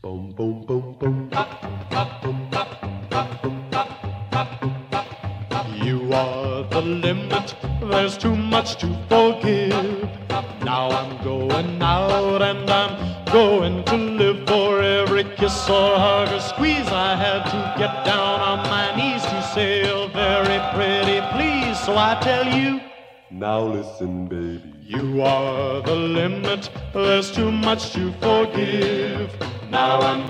Boom, boom, boom, boom. You are the limit, there's too much to forgive. Now I'm going out and I'm going to live. For every kiss or hug or squeeze I had to get down on my knees to say a very pretty please. So I tell you, now listen, baby. you are the limit, there's too much to forgive. Now I'm